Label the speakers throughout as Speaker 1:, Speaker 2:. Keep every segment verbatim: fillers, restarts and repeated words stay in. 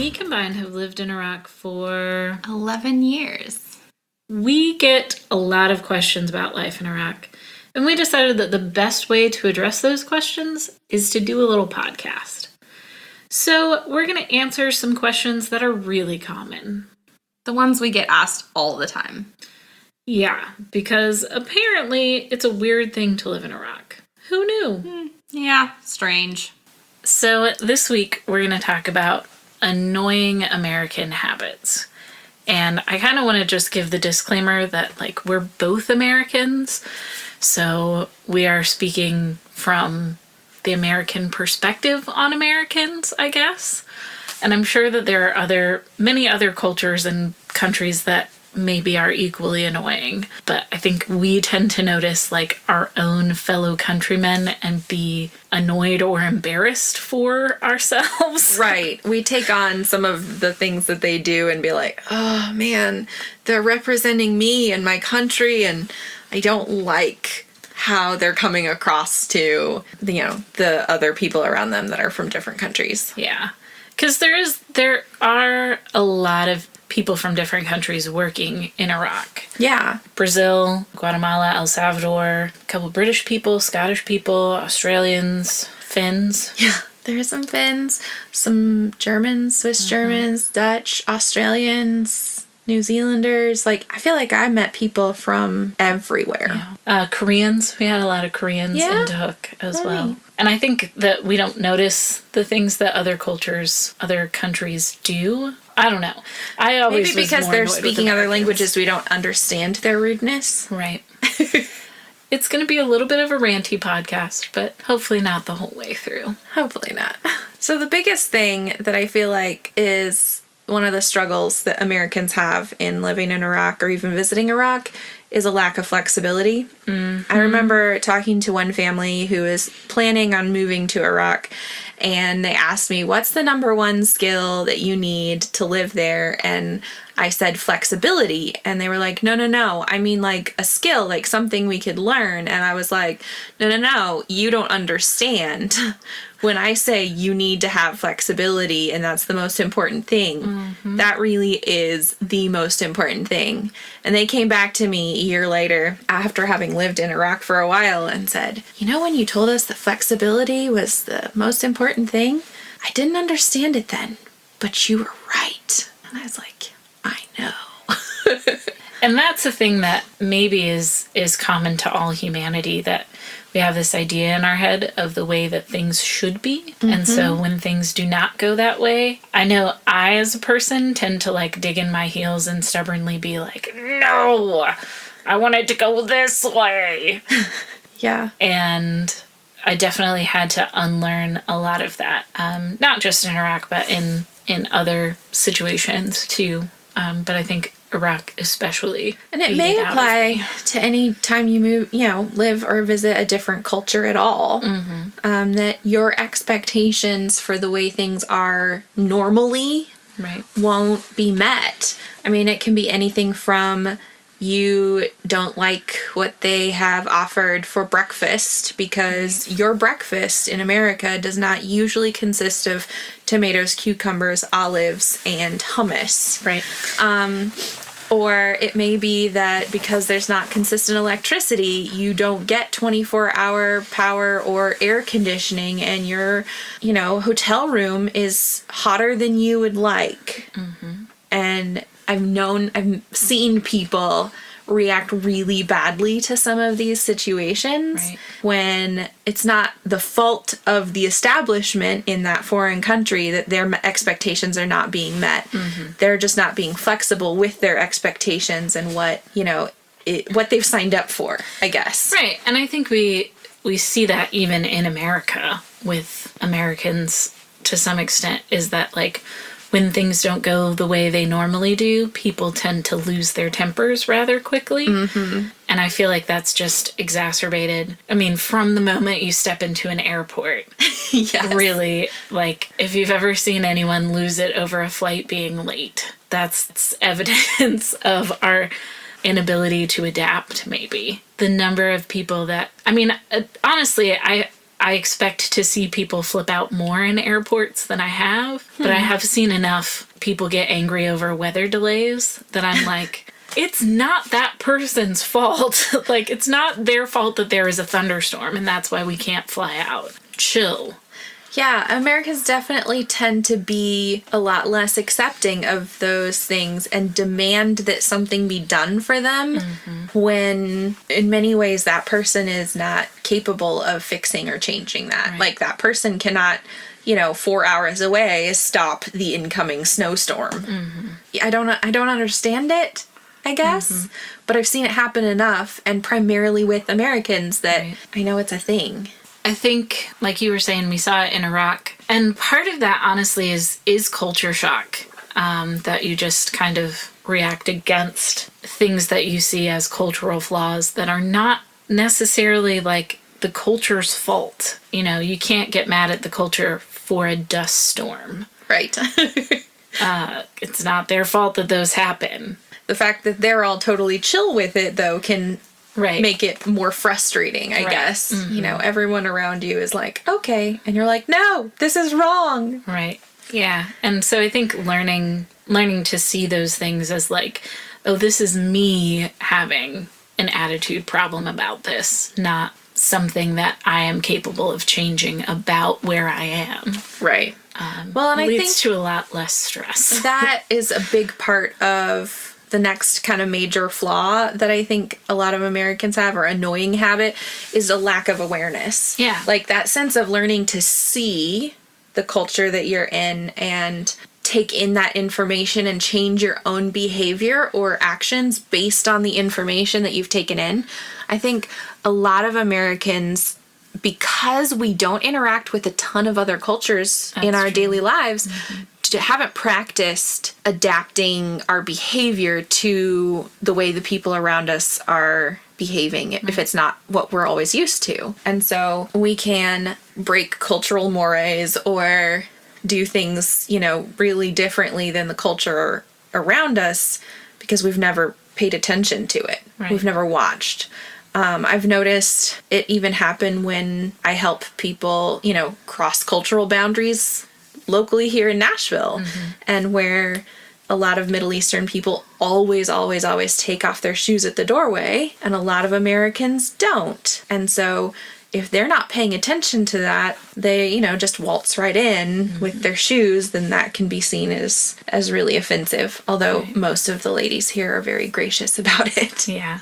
Speaker 1: we combined have lived in Iraq for
Speaker 2: eleven years.
Speaker 1: We get a lot of questions about life in Iraq, and we decided that the best way to address those questions is to do a little podcast. So we're going to answer some questions that are really common.
Speaker 2: The ones we get asked all the time.
Speaker 1: Yeah, because apparently it's a weird thing to live in Iraq. Who knew?
Speaker 2: Mm, yeah, strange.
Speaker 1: So this week we're going to talk about annoying American habits. And I kind of want to just give the disclaimer that, like, we're both Americans, so we are speaking from the American perspective on Americans, I guess. And I'm sure that there are other, many other cultures and countries that maybe are equally annoying. But I think we tend to notice, like, our own fellow countrymen and be annoyed or embarrassed for ourselves.
Speaker 2: Right. We take on some of the things that they do and be like, oh man, they're representing me and my country, and I don't like how they're coming across to, you know, the other people around them that are from different countries.
Speaker 1: Yeah. Because there is, there are a lot of people from different countries working in Iraq.
Speaker 2: Yeah.
Speaker 1: Brazil, Guatemala, El Salvador, a couple British people, Scottish people, Australians, Finns.
Speaker 2: Yeah. There are some Finns, some Germans, Swiss mm-hmm. Germans, Dutch, Australians, New Zealanders. Like, I feel like I met people from everywhere.
Speaker 1: Yeah. Uh, Koreans. We had a lot of Koreans
Speaker 2: yeah.
Speaker 1: in Duhok as
Speaker 2: Funny.
Speaker 1: well. And I think that we don't notice the things that other cultures, other countries do. I don't know. I always
Speaker 2: Maybe because
Speaker 1: was more
Speaker 2: they're
Speaker 1: annoyed with
Speaker 2: speaking other
Speaker 1: Americans.
Speaker 2: languages, we don't understand their rudeness.
Speaker 1: Right. It's going to be a little bit of a ranty podcast, but hopefully not the whole way through.
Speaker 2: Hopefully not. So the biggest thing that I feel like is one of the struggles that Americans have in living in Iraq or even visiting Iraq is a lack of flexibility. Mm-hmm. I remember talking to one family who is planning on moving to Iraq, and they asked me, what's the number one skill that you need to live there? And I said flexibility. And they were like, no, no, no. I mean, like a skill, like something we could learn. And I was like, no, no, no. You don't understand. When I say you need to have flexibility and that's the most important thing, mm-hmm. that really is the most important thing. And they came back to me a year later after having lived in Iraq for a while and said, you know, when you told us that flexibility was the most important thing, I didn't understand it then, but you were right. And I was like, I know.
Speaker 1: And that's a thing that maybe is is common to all humanity, that we have this idea in our head of the way that things should be. Mm-hmm. And so when things do not go that way, I know I, as a person, tend to like dig in my heels and stubbornly be like, no, I want it to go this way.
Speaker 2: Yeah.
Speaker 1: And I definitely had to unlearn a lot of that. Um, not just in Iraq, but in, in other situations too. Um, but I think Iraq especially.
Speaker 2: And it may apply to any time you move, you know, live or visit a different culture at all. Mm-hmm. Um, that your expectations for the way things are normally
Speaker 1: right.
Speaker 2: won't be met. I mean, it can be anything from you don't like what they have offered for breakfast because your breakfast in America does not usually consist of tomatoes, cucumbers, olives, and hummus.
Speaker 1: Right.
Speaker 2: Um, or it may be that because there's not consistent electricity, you don't get twenty-four hour power or air conditioning, and your, you know, hotel room is hotter than you would like. Mm-hmm. And I've known, I've seen people react really badly to some of these situations
Speaker 1: right.
Speaker 2: when it's not the fault of the establishment in that foreign country that their expectations are not being met. Mm-hmm. They're just not being flexible with their expectations and what, you know, it, what they've signed up for, I guess.
Speaker 1: Right. And I think we we see that even in America with Americans to some extent, is that like when things don't go the way they normally do, people tend to lose their tempers rather quickly. Mm-hmm. And I feel like that's just exacerbated. I mean, from the moment you step into an airport,
Speaker 2: yes.
Speaker 1: really, like, if you've ever seen anyone lose it over a flight being late, that's evidence of our inability to adapt, maybe. The number of people that, I mean, honestly, I... I I expect to see people flip out more in airports than I have, hmm. but I have seen enough people get angry over weather delays that I'm like, it's not that person's fault. Like, it's not their fault that there is a thunderstorm and that's why we can't fly out. Chill.
Speaker 2: Yeah, Americans definitely tend to be a lot less accepting of those things and demand that something be done for them mm-hmm. when in many ways that person is not capable of fixing or changing that. Right. Like, that person cannot, you know, four hours away stop the incoming snowstorm. Mm-hmm. I don't I don't understand it, I guess, mm-hmm. but I've seen it happen enough, and primarily with Americans, that right. I know it's a thing.
Speaker 1: I think, like you were saying, we saw it in Iraq. And part of that, honestly, is is culture shock. Um, that you just kind of react against things that you see as cultural flaws that are not necessarily, like, the culture's fault. You know, you can't get mad at the culture for a dust storm.
Speaker 2: Right.
Speaker 1: uh, it's not their fault that those happen.
Speaker 2: The fact that they're all totally chill with it, though, can... Right. make it more frustrating, I right. guess. Mm-hmm. You know, everyone around you is like, okay. And you're like, no, this is wrong.
Speaker 1: Right. Yeah. And so I think learning learning to see those things as like, oh, this is me having an attitude problem about this, not something that I am capable of changing about where I am.
Speaker 2: Right.
Speaker 1: Um, well, and I think leads to a lot less stress.
Speaker 2: That is a big part of the next kind of major flaw that I think a lot of Americans have, or annoying habit, is a lack of awareness.
Speaker 1: Yeah.
Speaker 2: Like that sense of learning to see the culture that you're in and take in that information and change your own behavior or actions based on the information that you've taken in. I think a lot of Americans, because we don't interact with a ton of other cultures That's in our true. daily lives, mm-hmm. haven't practiced adapting our behavior to the way the people around us are behaving mm-hmm. if it's not what we're always used to. And so we can break cultural mores or do things, you know, really differently than the culture around us because we've never paid attention to it. Right. We've never watched. Um, I've noticed it even happen when I help people, you know, cross cultural boundaries locally here in Nashville, mm-hmm. and where a lot of Middle Eastern people always, always, always take off their shoes at the doorway, and a lot of Americans don't. And so if they're not paying attention to that, they, you know, just waltz right in mm-hmm. with their shoes, then that can be seen as, as really offensive. Although right. most of the ladies here are very gracious about it.
Speaker 1: Yeah.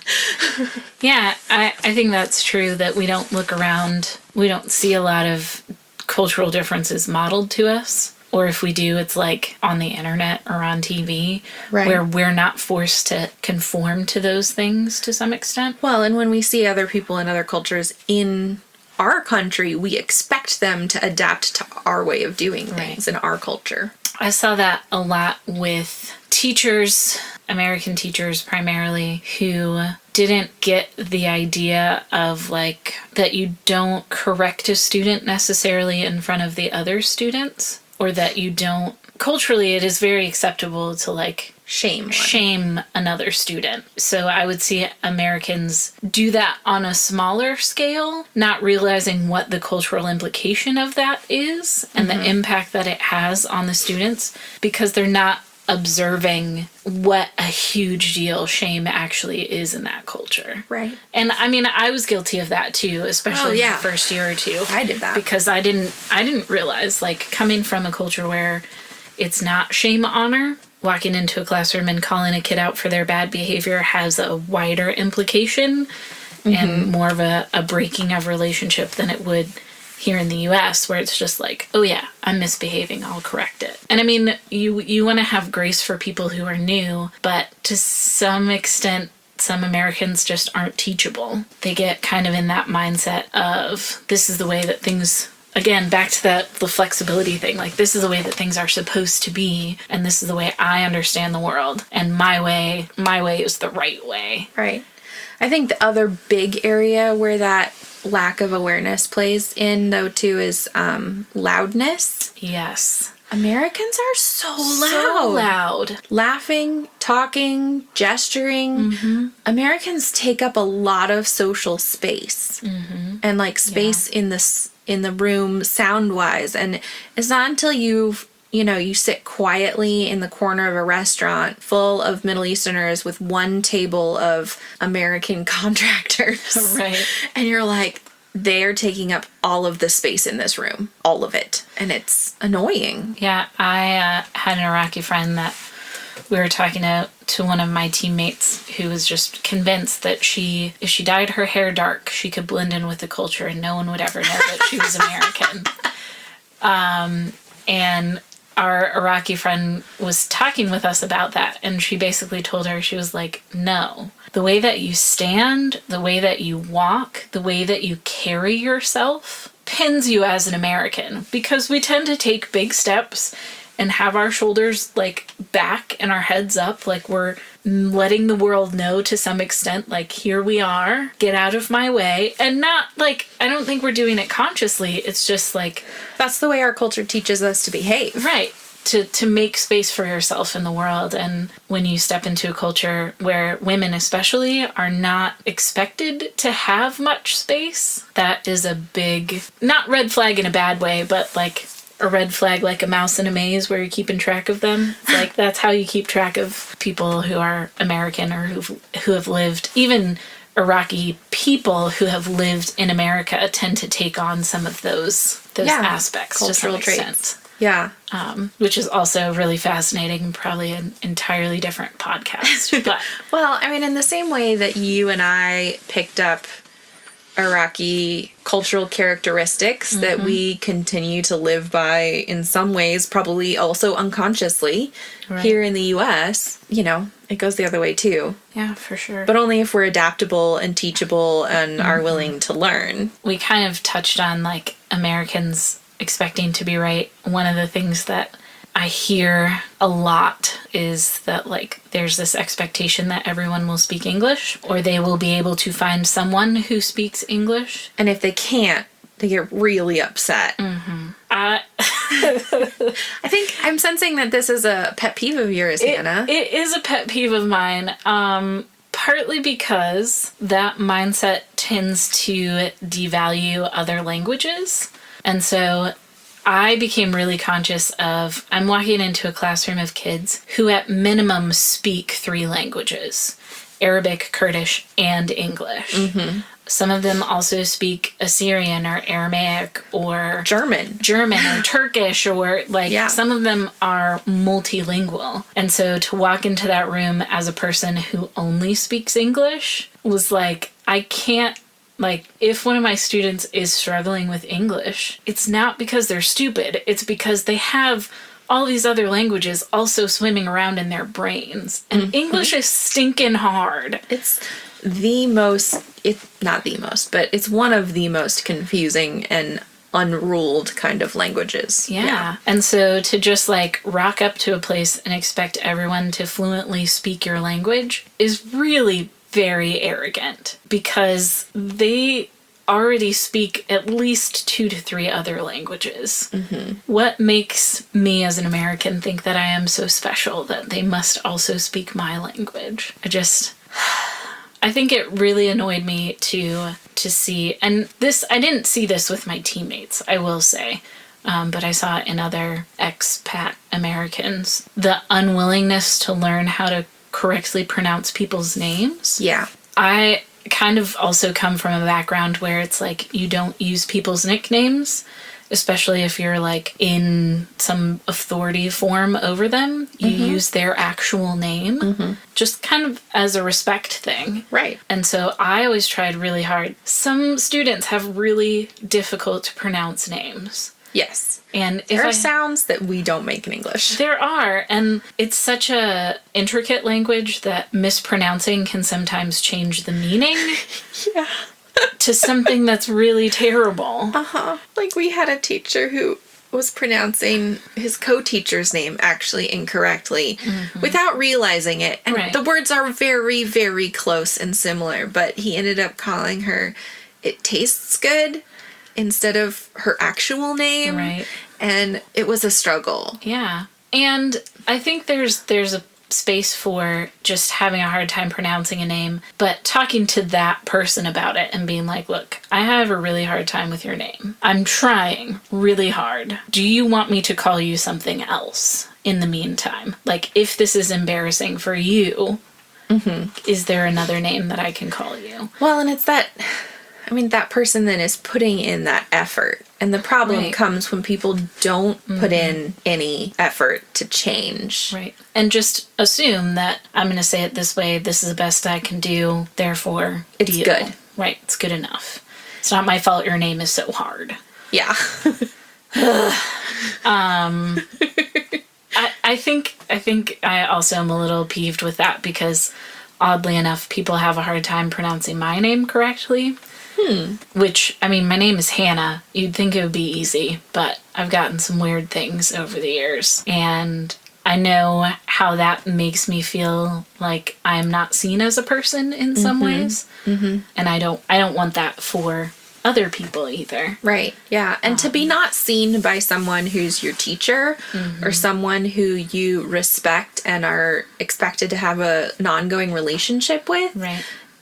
Speaker 1: yeah, I, I think that's true, that we don't look around, we don't see a lot of cultural differences modeled to us, or if we do, it's like on the internet or on T V, right. where we're not forced to conform to those things to some extent.
Speaker 2: Well, and when we see other people in other cultures in our country, we expect them to adapt to our way of doing things right. in our culture.
Speaker 1: I saw that a lot with teachers, American teachers primarily, who didn't get the idea of, like, that you don't correct a student necessarily in front of the other students, or that you don't, culturally it is very acceptable to, like,
Speaker 2: shame one.
Speaker 1: shame another student. So I would see Americans do that on a smaller scale, not realizing what the cultural implication of that is and mm-hmm. the impact that it has on the students, because they're not observing what a huge deal shame actually is in that culture.
Speaker 2: Right.
Speaker 1: And I mean, I was guilty of that too, especially oh, yeah. the first year or two.
Speaker 2: I did that.
Speaker 1: Because I didn't I didn't realize, like, coming from a culture where it's not shame honor, walking into a classroom and calling a kid out for their bad behavior has a wider implication mm-hmm. and more of a, a breaking of relationship than it would here in the U S, where it's just like, oh yeah, I'm misbehaving, I'll correct it. And I mean, you you want to have grace for people who are new, but to some extent, some Americans just aren't teachable. They get kind of in that mindset of, this is the way that things, again, back to that the flexibility thing, like, this is the way that things are supposed to be, and this is the way I understand the world, and my way, my way is the right way.
Speaker 2: Right. I think the other big area where that lack of awareness plays in, though, too, is um, loudness.
Speaker 1: Yes.
Speaker 2: Americans are so loud.
Speaker 1: So loud.
Speaker 2: Laughing, talking, gesturing. Mm-hmm. Americans take up a lot of social space. Mm-hmm. And, like, space yeah. in this in the room sound wise. And it's not until you've, you know, you sit quietly in the corner of a restaurant full of Middle Easterners with one table of American contractors.
Speaker 1: Right.
Speaker 2: And you're like, they're taking up all of the space in this room, all of it. And it's annoying.
Speaker 1: Yeah, I uh, had an Iraqi friend that we were talking to, to one of my teammates who was just convinced that she, if she dyed her hair dark, she could blend in with the culture and no one would ever know that she was American. Um, and our Iraqi friend was talking with us about that, and she basically told her, she was like, no. The way that you stand, the way that you walk, the way that you carry yourself pins you as an American, because we tend to take big steps and have our shoulders like back and our heads up, like we're letting the world know to some extent, like, here we are, get out of my way. And not like, I don't think we're doing it consciously. It's just like,
Speaker 2: that's the way our culture teaches us to behave.
Speaker 1: Right. To, to make space for yourself in the world. And when you step into a culture where women especially are not expected to have much space, that is a big, not red flag in a bad way, but like a red flag, like a mouse in a maze where you're keeping track of them. Like, that's how you keep track of people who are American or who who have lived. Even Iraqi people who have lived in America tend to take on some of those those
Speaker 2: Yeah,
Speaker 1: aspects, to some
Speaker 2: cultural traits.
Speaker 1: extent.
Speaker 2: Yeah.
Speaker 1: Um, which is also really fascinating and probably an entirely different podcast. But
Speaker 2: Well, I mean, in the same way that you and I picked up Iraqi cultural characteristics mm-hmm. that we continue to live by in some ways, probably also unconsciously, right. here in the U S, you know, it goes the other way too.
Speaker 1: Yeah, for sure.
Speaker 2: But only if we're adaptable and teachable and mm-hmm. are willing to learn.
Speaker 1: We kind of touched on like Americans expecting to be right. One of the things that I hear a lot is that like there's this expectation that everyone will speak English, or they will be able to find someone who speaks English.
Speaker 2: And if they can't, they get really upset.
Speaker 1: Mm-hmm. Uh,
Speaker 2: I think I'm sensing that this is a pet peeve of yours,
Speaker 1: it,
Speaker 2: Hannah.
Speaker 1: It is a pet peeve of mine. Um, partly because that mindset tends to devalue other languages. And so I became really conscious of, I'm walking into a classroom of kids who at minimum speak three languages, Arabic, Kurdish, and English. Mm-hmm. Some of them also speak Assyrian or Aramaic or
Speaker 2: German.
Speaker 1: German or Turkish, or like
Speaker 2: yeah.
Speaker 1: some of them are multilingual. And so to walk into that room as a person who only speaks English was like, I can't. Like, if one of my students is struggling with English, it's not because they're stupid. It's because they have all these other languages also swimming around in their brains. And mm-hmm. English is stinking hard.
Speaker 2: It's the most, it's not the most, but it's one of the most confusing and unruled kind of languages.
Speaker 1: Yeah.
Speaker 2: yeah.
Speaker 1: And so to just like rock up to a place and expect everyone to fluently speak your language is really very arrogant, because they already speak at least two to three other languages. Mm-hmm. What makes me as an American think that I am so special that they must also speak my language? I just, I think it really annoyed me to to see, and this, I didn't see this with my teammates, I will say, um, but I saw it in other expat Americans, the unwillingness to learn how to correctly pronounce people's names.
Speaker 2: Yeah.
Speaker 1: I kind of also come from a background where it's like you don't use people's nicknames, especially if you're like in some authority form over them. You mm-hmm. use their actual name, mm-hmm. just kind of as a respect thing.
Speaker 2: Right.
Speaker 1: And so I always tried really hard. Some students have really difficult to pronounce names.
Speaker 2: Yes.
Speaker 1: And if
Speaker 2: there are
Speaker 1: I,
Speaker 2: sounds that we don't make in English.
Speaker 1: There are, and it's such a intricate language that mispronouncing can sometimes change the meaning.
Speaker 2: Yeah.
Speaker 1: to something that's really terrible.
Speaker 2: Uh-huh. Like we had a teacher who was pronouncing his co-teacher's name actually incorrectly mm-hmm. without realizing it. And right. the words are very, very close and similar, but he ended up calling her "It Tastes Good" instead of her actual name.
Speaker 1: Right.
Speaker 2: And it was a struggle.
Speaker 1: Yeah. And I think there's there's a space for just having a hard time pronouncing a name, but talking to that person about it and being like, look, I have a really hard time with your name. I'm trying really hard. Do you want me to call you something else in the meantime? Like, if this is embarrassing for you, mm-hmm. is there another name that I can call you?
Speaker 2: Well, and it's that, I mean, that person then is putting in that effort. And the problem
Speaker 1: Right.
Speaker 2: comes when people don't mm-hmm. put in any effort to change.
Speaker 1: Right. And just assume that I'm going to say it this way. This is the best I can do. Therefore,
Speaker 2: it's
Speaker 1: deal.
Speaker 2: good.
Speaker 1: Right. It's good enough. It's not my fault your name is so hard.
Speaker 2: Yeah.
Speaker 1: um, I, I think I think I also am a little peeved with that because, oddly enough, people have a hard time pronouncing my name correctly. Hmm. Which, I mean, my name is Hannah. You'd think it would be easy, but I've gotten some weird things over the years. And I know how that makes me feel like I'm not seen as a person in some mm-hmm. ways. Mm-hmm. And I don't I don't want that for other people either.
Speaker 2: Right. Yeah. And um, to be not seen by someone who's your teacher mm-hmm. or someone who you respect and are expected to have a, an ongoing relationship with
Speaker 1: right.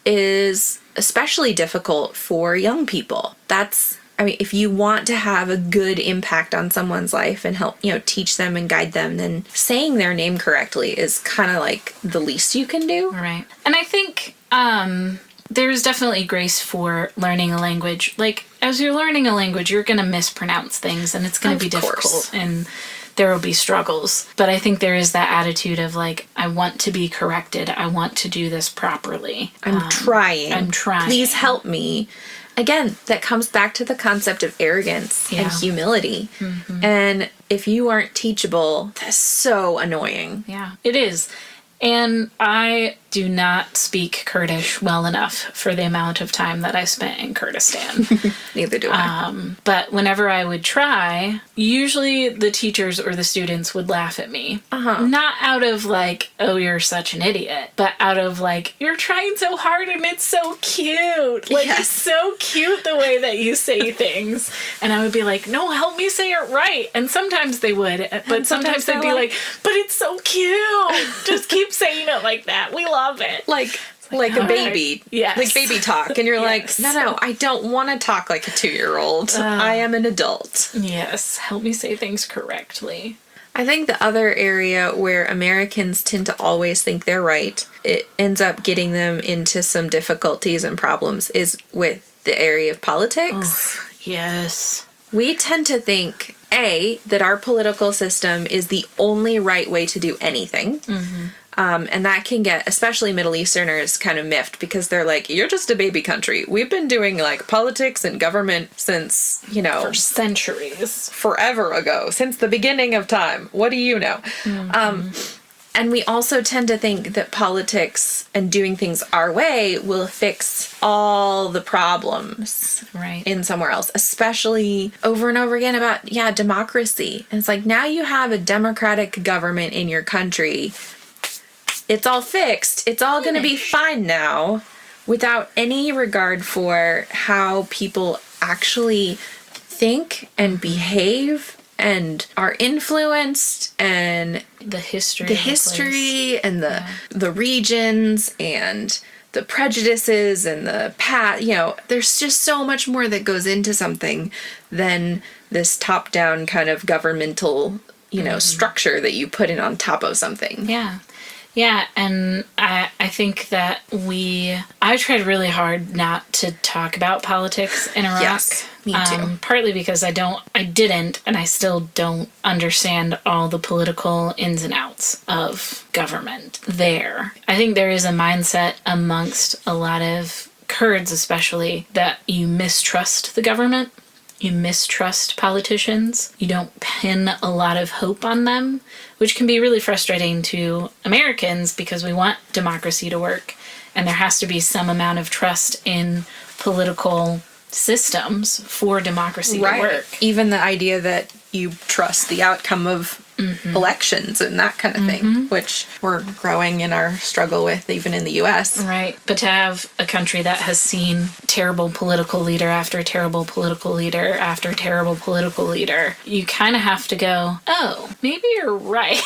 Speaker 2: is especially difficult for young people. That's, I mean, if you want to have a good impact on someone's life and help, you know, teach them and guide them, then saying their name correctly is kind of like the least you can do.
Speaker 1: Right. And I think um, there's definitely grace for learning a language. Like, as you're learning a language, you're going to mispronounce things and it's going to be difficult.
Speaker 2: Course.
Speaker 1: And there will be struggles. But I think there is that attitude of like, I want to be corrected. I want to do this properly.
Speaker 2: I'm um, trying.
Speaker 1: I'm trying.
Speaker 2: Please help me. Again, that comes back to the concept of arrogance yeah. and humility. Mm-hmm. And if you aren't teachable, that's so annoying.
Speaker 1: Yeah, it is. And I do not speak Kurdish well enough for the amount of time that I spent in Kurdistan.
Speaker 2: Neither do I.
Speaker 1: Um, but whenever I would try, usually the teachers or the students would laugh at me.
Speaker 2: Uh-huh.
Speaker 1: Not out of like, oh, you're such an idiot, but out of like, you're trying so hard and it's so cute. Like, yes. It's so cute the way that you say things. And I would be like, no, help me say it right. And sometimes they would, but and sometimes, sometimes they'd be like, like, but it's so cute. Just keep saying it like that. We love it.
Speaker 2: Like, like, like a baby.
Speaker 1: Yes.
Speaker 2: Like baby talk. And you're
Speaker 1: yes.
Speaker 2: like, no, no, I don't want to talk like a two-year-old. Uh, I am an adult.
Speaker 1: Yes. Help me say things correctly.
Speaker 2: I think the other area where Americans tend to always think they're right, it ends up getting them into some difficulties and problems, is with the area of politics.
Speaker 1: Oh, yes.
Speaker 2: We tend to think, A, that our political system is the only right way to do anything. Mm-hmm. Um, and that can get, especially Middle Easterners, kind of miffed because they're like, you're just a baby country. We've been doing like politics and government since, you know,
Speaker 1: for centuries,
Speaker 2: forever ago, since the beginning of time. What do you know? Mm-hmm. Um, and we also tend to think that politics and doing things our way will fix all the problems
Speaker 1: right.
Speaker 2: in somewhere else, especially over and over again about, yeah, democracy. And it's like, now you have a democratic government in your country. It's all fixed. It's all going to be fine now, without any regard for how people actually think and behave and are influenced, and
Speaker 1: the history
Speaker 2: the history and the yeah. the regions and the prejudices and the past. You know, there's just so much more that goes into something than this top-down kind of governmental, you know, mm-hmm. structure that you put in on top of something.
Speaker 1: Yeah. Yeah, and I I think that we... I tried really hard not to talk about politics in Iraq.
Speaker 2: Yes, me too.
Speaker 1: Um, partly because I don't... I didn't, and I still don't understand all the political ins and outs of government there. I think there is a mindset amongst a lot of Kurds especially that you mistrust the government. You mistrust politicians. You don't pin a lot of hope on them, which can be really frustrating to Americans because we want democracy to work, and there has to be some amount of trust in political systems for democracy
Speaker 2: right.
Speaker 1: to work.
Speaker 2: Even the idea that you trust the outcome of elections and that kind of thing, which we're growing in our struggle with even in the U S.
Speaker 1: Right. But to have a country that has seen terrible political leader after terrible political leader after terrible political leader, you kind of have to go, oh, maybe you're right.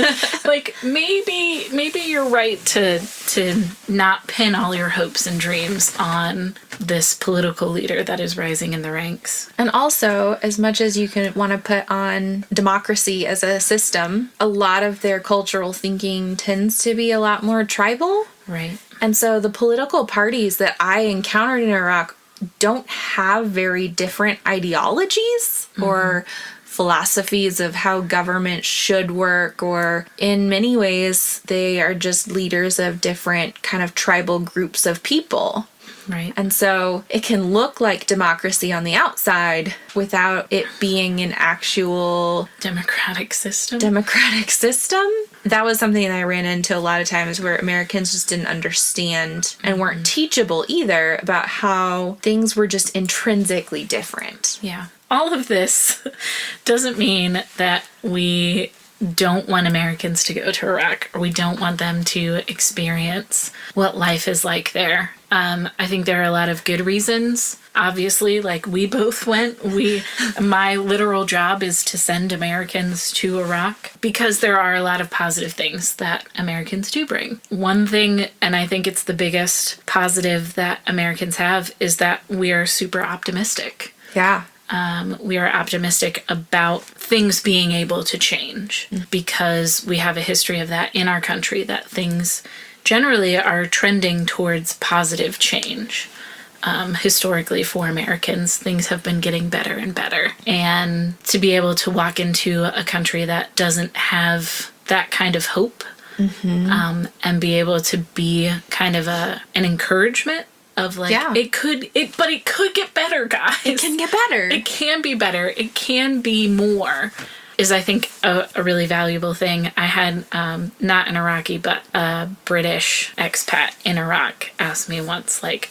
Speaker 1: Like maybe maybe you're right to to not pin all your hopes and dreams on this political leader that is rising in the ranks.
Speaker 2: And also, as much as you can want to put on democracy as a system, a lot of their cultural thinking tends to be a lot more tribal.
Speaker 1: Right.
Speaker 2: And so the political parties that I encountered in Iraq don't have very different ideologies mm-hmm. or philosophies of how government should work, or in many ways, they are just leaders of different kind of tribal groups of people.
Speaker 1: Right.
Speaker 2: And so it can look like democracy on the outside without it being an actual
Speaker 1: democratic system.
Speaker 2: Democratic system. That was something that I ran into a lot of times where Americans just didn't understand and weren't mm-hmm. teachable either about how things were just intrinsically different.
Speaker 1: Yeah. All of this doesn't mean that we don't want Americans to go to Iraq, or we don't want them to experience what life is like there. Um, I think there are a lot of good reasons. Obviously, like we both went, we, my literal job is to send Americans to Iraq because there are a lot of positive things that Americans do bring. One thing, and I think it's the biggest positive that Americans have, is that we are super optimistic.
Speaker 2: Yeah.
Speaker 1: Um, we are optimistic about things being able to change mm. because we have a history of that in our country, that things generally are trending towards positive change. Um, historically, for Americans, things have been getting better and better. And to be able to walk into a country that doesn't have that kind of hope mm-hmm. um, and be able to be kind of a an encouragement of like, yeah. it could, it, but it could get better, guys.
Speaker 2: It can get better.
Speaker 1: It can be better. It can be more. Is, I think, a, a really valuable thing. I had, um, not an Iraqi, but a British expat in Iraq asked me once, like,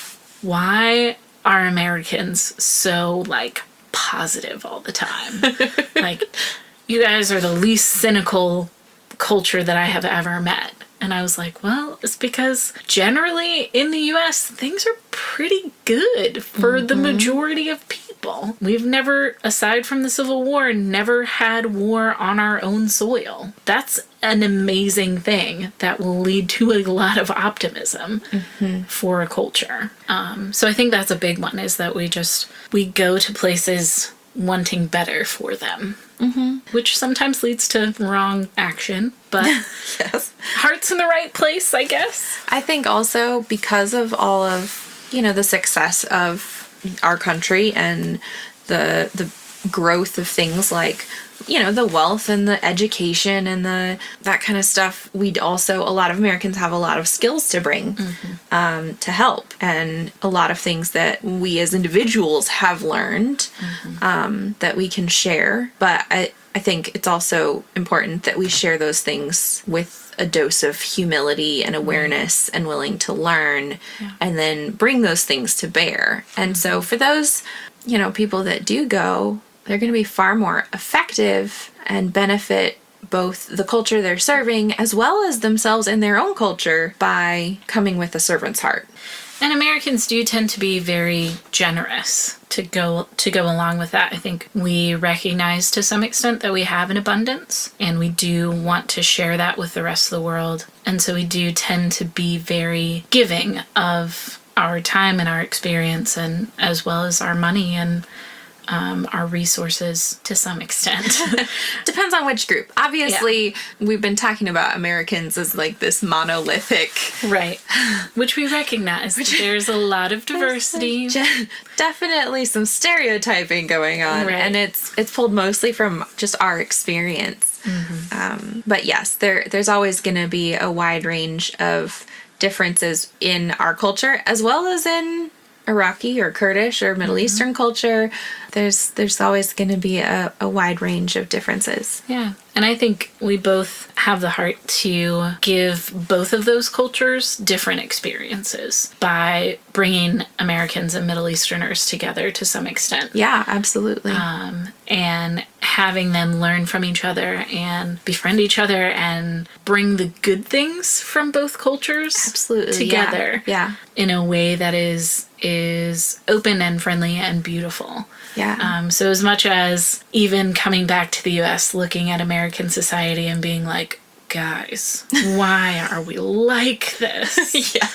Speaker 1: why are Americans so, like, positive all the time? Like, you guys are the least cynical culture that I have ever met. And I was like, well, it's because generally in the U S, things are pretty good for mm-hmm. the majority of people. We've never, aside from the Civil War, never had war on our own soil. That's an amazing thing that will lead to a lot of optimism mm-hmm. for a culture. Um, so I think that's a big one, is that we just, we go to places wanting better for them. Mm-hmm. Which sometimes leads to wrong action, but
Speaker 2: yes.
Speaker 1: Heart's in the right place, I guess.
Speaker 2: I think also because of all of, you know, the success of our country and the the growth of things like, you know, the wealth and the education and the that kind of stuff, we'd also, a lot of Americans have a lot of skills to bring mm-hmm. um, to help, and a lot of things that we as individuals have learned mm-hmm. um, that we can share. But I, I think it's also important that we share those things with a dose of humility and awareness mm-hmm. and willing to learn yeah. and then bring those things to bear. And mm-hmm. so for those, you know, people that do go, they're going to be far more effective and benefit both the culture they're serving as well as themselves and their own culture by coming with a servant's heart.
Speaker 1: And Americans do tend to be very generous to go to go along with that. I think we recognize to some extent that we have an abundance, and we do want to share that with the rest of the world. And so we do tend to be very giving of our time and our experience, and as well as our money and Um, our resources to some extent.
Speaker 2: Depends on which group. Obviously, yeah. we've been talking about Americans as like this monolithic.
Speaker 1: Right. Which we recognize. Which, there's a lot of diversity.
Speaker 2: Like, definitely some stereotyping going on.
Speaker 1: Right.
Speaker 2: And it's it's pulled mostly from just our experience. Mm-hmm. Um, but yes, there there's always going to be a wide range of differences in our culture as well as in Iraqi or Kurdish or Middle mm-hmm. Eastern culture. There's there's always going to be a, a wide range of differences.
Speaker 1: Yeah. And I think we both have the heart to give both of those cultures different experiences by bringing Americans and Middle Easterners together to some extent.
Speaker 2: Yeah, absolutely.
Speaker 1: Um, and having them learn from each other and befriend each other and bring the good things from both cultures
Speaker 2: Absolutely.
Speaker 1: together
Speaker 2: Yeah.
Speaker 1: in a way that is is open and friendly and beautiful.
Speaker 2: Yeah.
Speaker 1: Um, so as much as even coming back to the U S, looking at American society and being like, guys, why are we like this?
Speaker 2: Yeah.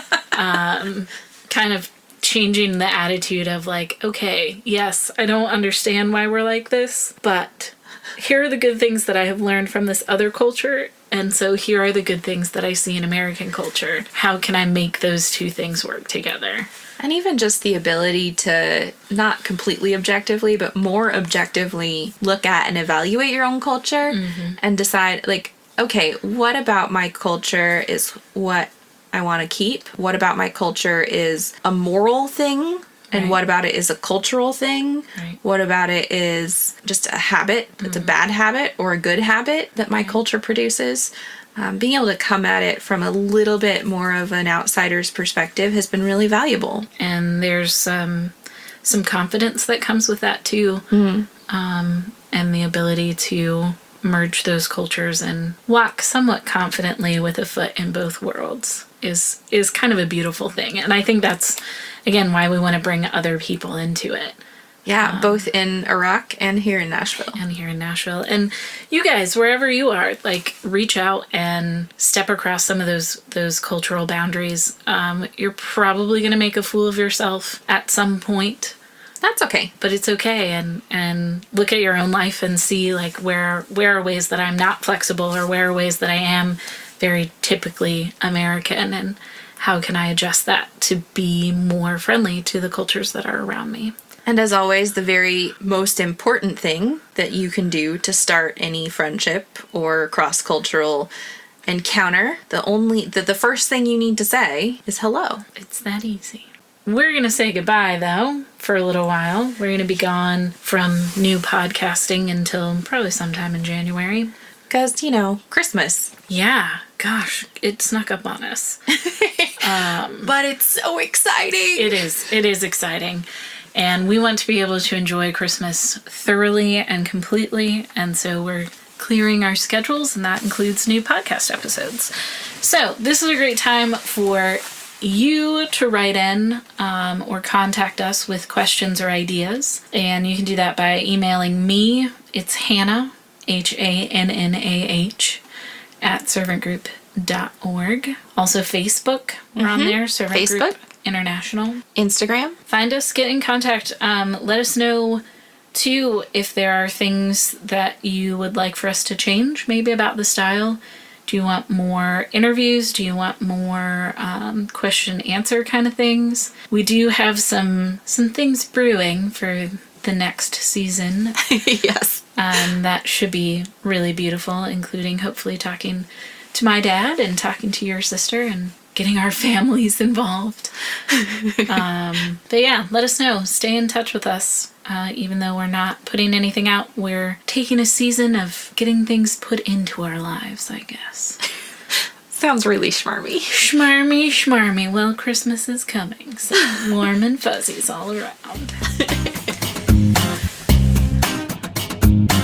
Speaker 1: um, kind of changing the attitude of like, okay, yes, I don't understand why we're like this, but here are the good things that I have learned from this other culture, and so here are the good things that I see in American culture. How can I make those two things work together?
Speaker 2: And even just the ability to not completely objectively, but more objectively look at and evaluate your own culture mm-hmm. and decide, like, okay, what about my culture is what I want to keep? What about my culture is a moral thing? And
Speaker 1: right.
Speaker 2: what about it is a cultural thing?
Speaker 1: Right.
Speaker 2: What about it is just a habit that's mm-hmm. a bad habit or a good habit that my right. culture produces? Um, being able to come at it from a little bit more of an outsider's perspective has been really valuable.
Speaker 1: And there's um, some confidence that comes with that too. Mm-hmm. Um, and the ability to merge those cultures and walk somewhat confidently with a foot in both worlds is is kind of a beautiful thing. And I think that's, again, why we want to bring other people into it.
Speaker 2: Yeah,
Speaker 1: um,
Speaker 2: both in Iraq and here in Nashville.
Speaker 1: And here in Nashville. And you guys, wherever you are, like, reach out and step across some of those those cultural boundaries. Um, you're probably going to make a fool of yourself at some point.
Speaker 2: That's okay.
Speaker 1: But it's okay. And, and look at your own life and see, like, where where are ways that I'm not flexible, or where are ways that I am very typically American, and how can I adjust that to be more friendly to the cultures that are around me.
Speaker 2: And as always, the very most important thing that you can do to start any friendship or cross-cultural encounter, the only the, the first thing you need to say is hello.
Speaker 1: It's that easy. We're going to say goodbye, though, for a little while. We're going to be gone from new podcasting until probably sometime in January.
Speaker 2: Because, you know, Christmas.
Speaker 1: Yeah. Gosh, it snuck up on us.
Speaker 2: um, but it's so exciting.
Speaker 1: It is. It is exciting. And we want to be able to enjoy Christmas thoroughly and completely. And so we're clearing our schedules, and that includes new podcast episodes. So this is a great time for you to write in um, or contact us with questions or ideas. And you can do that by emailing me. It's Hannah, H A N N A H, at servant group dot org. Also Facebook, we're mm-hmm. on there, Servant
Speaker 2: Facebook.
Speaker 1: Group International.
Speaker 2: Instagram.
Speaker 1: Find us, get in contact. Um, let us know, too, if there are things that you would like for us to change, maybe about the style. Do you want more interviews? Do you want more um, question answer kind of things? We do have some some things brewing for the next season.
Speaker 2: Yes.
Speaker 1: Um, that should be really beautiful, including hopefully talking to my dad and talking to your sister and getting our families involved. um, but yeah, let us know. Stay in touch with us. Uh, even though we're not putting anything out, we're taking a season of getting things put into our lives, I guess.
Speaker 2: Sounds really schmarmy.
Speaker 1: Schmarmy, schmarmy. Well, Christmas is coming, so warm and fuzzies all around.